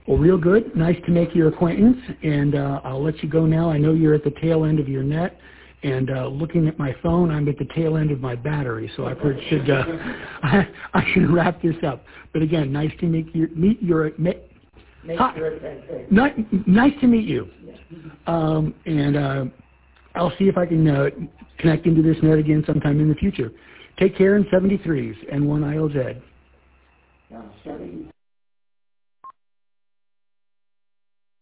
Well, real good. Nice to make your acquaintance, and I'll let you go now. I know you're at the tail end of your net, and looking at my phone, I'm at the tail end of my battery, so I should I should wrap this up. But again, nice to nice to meet you. And I'll see if I can connect into this net again sometime in the future. Take care in 73s and one ILZ.